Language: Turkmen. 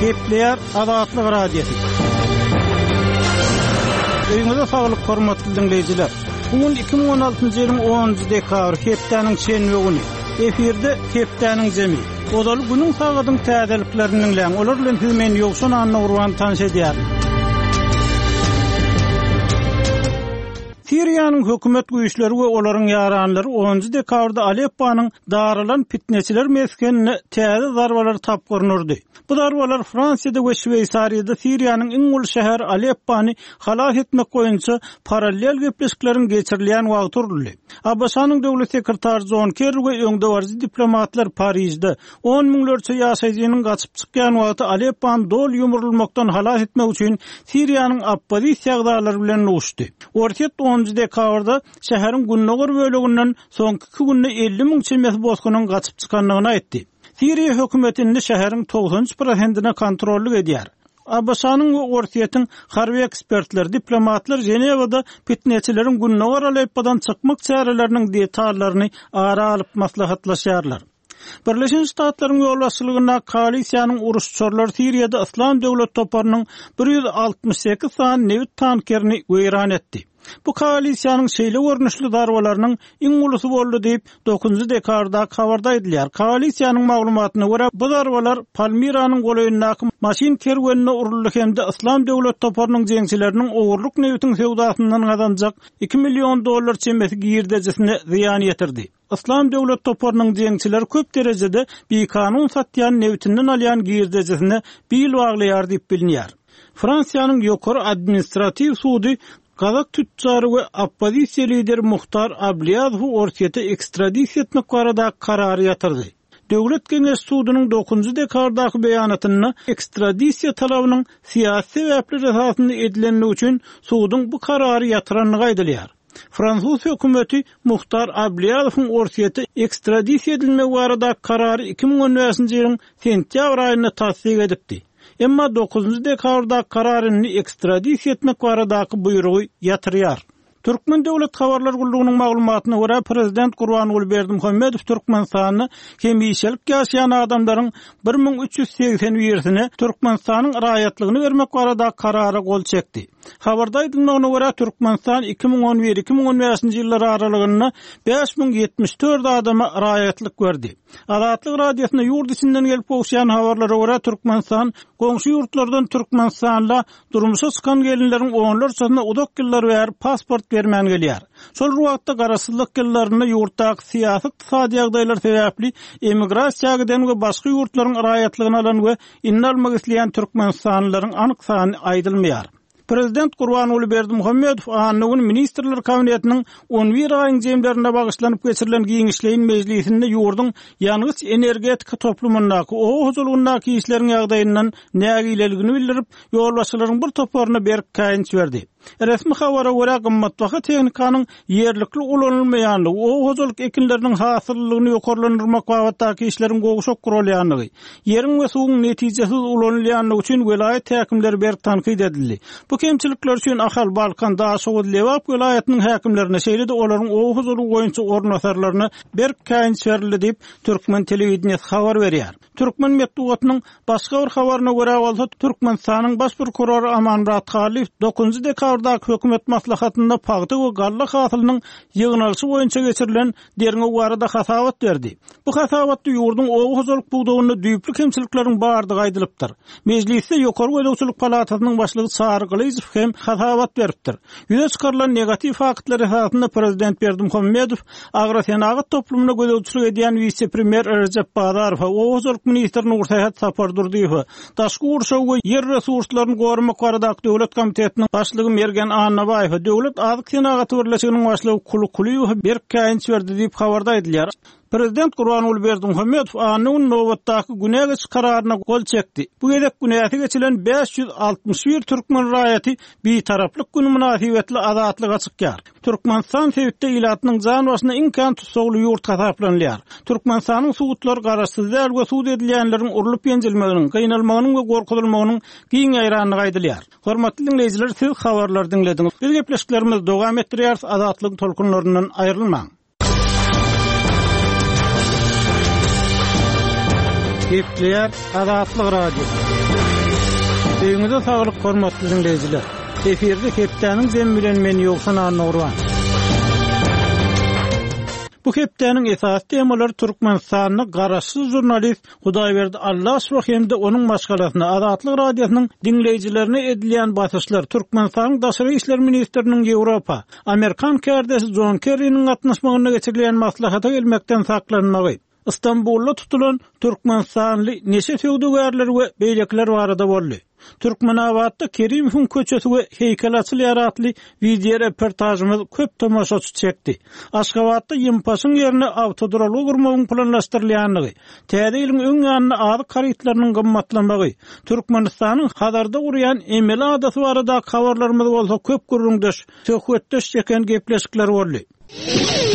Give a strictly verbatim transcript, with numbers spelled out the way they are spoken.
Kepler Azatlyk Radiosu. Öýüňizde saglyk hormatly dinleýijiler. Bugun iki bin on altyncy ýylyň onunjy dekabry hepdeniň şenbe güni. Efirde hepdeniň jemi. Odaly günüň sagadyň täzeliklerini bilen olar bilen men ýokşan anna urwan tanış edýär. Siriýanyň hökümet güýçleri we olaryň ýaranlary onunjy dekabrda Alepponyň daralan fitneçiler meskenine täze zarbalar tapgyrnurdy. Bu zarbalar Fransiýada we Şweýsariýada Siriýanyň iň uly şäheri Aleppony halas etmek boýunça paralel gepleşikleriň geçirilýän wagty uruldy. A B S-nyň döwlet sekretary John Kerry we öňde barjy diplomatlar Parisde on miňlerçe ýaşaýjynyň gaçyp çykýan wagty Aleppony dol ýumrulmakdan halas etmek üçin Siriýanyň oppozisiýa agdalary bilen uçdy. Ortiýet onunjy dekabrda şäheriň günnäger böleginden soňky iki günde elli miň çemes bozgunyň gaçyp çykanlygyny aýtdy. Siriýa hökümetini şäheriň togsonçy prosentine kontrollyk edýär. A B S-nyň we ortiýetiň harby ekspertler, diplomatlar Jenewada fitneçileriň günnäger Aleppodan çykmak çäreleriniň detalaryny ara alyp maslahatlaşýarlar. Birleşen Ştatlaryň ýolbaşçylygyna koalisiýanyň uruşçylary Siriýada Islam döwlet toparynyň bir ýüz altymyş sekiz san newit tankerini weýran etdi. Bu koalisiýanyň şeýle görnüşli darwalarynyň iň ulusy boldy diýip dokuzunjy dekabrda habarda edilýär. Koalisiýanyň maglumatyna görä bu darwalar Palmiranyň goýundaky maşin kerwenine uruldy hemde Islam döwlet toparynyň jeňçileriniň ogurluk newitiň sewdasyndan gazanjak iki million dollar çemesi giýirdejesine ziýan ýetirdi. Islam döwlet toparynyň jeňçileri köp derejede bekanun satýan newitinden alýan giýirdejesine bil baglaýar diýip bilinýär. Fransiýanyň ýokary administrativ sudy Kazak tüccarı we oppozisiýa lideri Muhtar Ablyazov ortiýete ekstradisiýa etmek barada karary ýatyrdy. Döwlet Geňeş sudynyň dokuzunjy dekabrdaky beýanatyna ekstradisiýa talabynyň siýasy sebäpleri esasynda edilenligi üçin sudyň bu karary ýatyranlygy aýdylýar. Fransuz hökümeti Muhtar Ablyazow'un ortiýete ekstradisiýa edilmegi barada karary iki bin on beşinji ýylyň sentýabr aýyna tasdik edipdi. Emma dokuzunjy dekabrda kararyny ekstradisiýa etmek baradaky buýrugy ýatyrýar. Türkmen Döwlet Habarlar Gullugynyň maglumatyna görä Prezident Gurbanuly Berdimuhammedow Türkmenistany hemişelik ýaşaýan adamlaryň bir miň üç ýüz seksen birisine Türkmenistanyň raýatlygyny bermek barada karara gol çekdi. Habarda aýdylmagyna görä Türkmenistan iki bin on bir iki bin on beşinji ýyllar aralygynda beş miň ýetmiş dört adama raýatlyk berdi. Azatlyk radiosyna ýurt içinden gelip oňşaýan habarlara görä Türkmenistan goňşy ýurtlardan Türkmenistanla durmuşa çykan gelinleriň onlarçasyna udak ýyllar berip pasport bermän gelýär. Şol wagtda garasyzlyk ýyllaryna ýurtdaky siýasy ykdysady ýagdaýlar sebäpli emigrasiýa giden we başga ýurtlaryň raýatlygyny alan we inne almak isleýän türkmenistanlylaryň anyk sany aýdylmaýar. Prezident Gurbanuly Berdimuhammedow anyň ministrler kabinetiniň on bir aýyň jemlerine bagyşlanyp geçirilen giňişleýin mejlisinde ýurduň ýalňyz energetika toplumyndaky o huzurlundaky işleriň ýagdaýyndan nägileligini bildirip, ýolbaşçylaryň bir toparyna berip käýinç berdi. Resmi habara görä gymmatbaha tehnikanyň ýerlikli ulanylmaýanlygy, o huzurluk ekinleriniň hasyllygyny ýokarlandyrmak wagtdaky işleriň gowşak gurulýanlygy, ýeriň we suwuň netijesiz ulanylýanlygy üçin welayet häkimleri berip tanqid edildi. Bu kemçilikler üçin Ahal Balkan Daşowy Lewap welaýatynyň häkimlerine şeýle-de olaryň o huzurluk goýunça ornasarlaryna berip käýinç berildi diýip Türkmen telewizionyasy habar berýär. Türkmen medeniýetining başga bir habaryna görä bolsa Türkmenistanyň baş prokurory Amanmurat Haliw dokuzunjy dekabrdaky hökümet maslahatynda paýda we galla hasylynyň ýygnalşy boýunça geçirilen derňe barada hasabat berdi. Bu hasabatda ýurduň o huzurluk buğdawyny düýpli kemçilikleriň bardygy aýdylypdyr. Mejlisde ýokary Gödekçilik palatasynyň başlygy Sary Gylyzow hem hasabat beripdir. Ýüze çykarylan negativ faktlar esasynda Prezident Berdimuhammedow agrarsenat toplumuna gödekçilik edýän vice-premier Recep Badarow o huzurluk ministrini Urtaýat Sapardyrdiew, daşky urşaw we ýer resurslaryny gorumak baradaky döwlet komitetiniň başlygy Mergen Annabaýew, döwlet azyk senaty birleşiginiň başlygy Kuly Kuliýew bir käýinç berdi diýip habarda edilýär. Prezident Gurbanuly Berdimuhammedow anyň nowatdaky günegeç kararyna gol çekdi. Bu gedek günäti geçilen beş ýüz altymyş bir türkmen raýaty bir taraplyk gün münasibetli azatlyga çykýar. Türkmenistan sebitde ilatynyň jan başyna imkan tutsagly ýurt hasaplanýar. Türkmenistanyň suwutlar garaşsyzlar we suwut edilýänleriň urulup ýenjilmeginiň, gynalmagynyň we gorkudylmagynyň giň aýranlygy aýdylýar. Hormatly dinleýijiler, siz habarlar dinlediňiz. Biz gepleşiklerimiz dowam etdirýär, azatlyk tolkunlaryndan aýrylmaň. Gepleyer Azatlyk Radio. Öňüňizde saglyk hormatly dinleýijiler. Eferde hepdeniň zem bilen men ýoksan anurwan. Bu hepdeniň esas temalary Türkmenistanyň garaşsyz jurnalist Hudaýberdi Allasow hemde onuň başgalasyna Azatlyk Radiosynyň dinleýijilerine edilýän basyşlar Türkmenistanyň daşary işler ministriniň Ýewropa, Amerikan kärdesi John Kerry'niň gatnaşmagyna geçirilen maslahata gelmekden saklanmagy. İstanbul'da tutulan Türkmenistanly neşe töwdügärler we beýlekler barada boldy. Türkmenawatda Kerimovň köçesi we heýkel açylýaratly video reportajymyz köp tomaşaçy çekdi. Aşgabatda ýympasyň ýerine awtodroly gurmagyň planlaşdyrylýanlygy, täze ýylyň öň ýanyna ady karytlarynyň gymmatlamagy, Türkmenistanyň Hadarda gurýan emeli adasy barada habarlarymyz bolsa köp gurrundaş, söhbetdeş çeken gepleşikler boldy.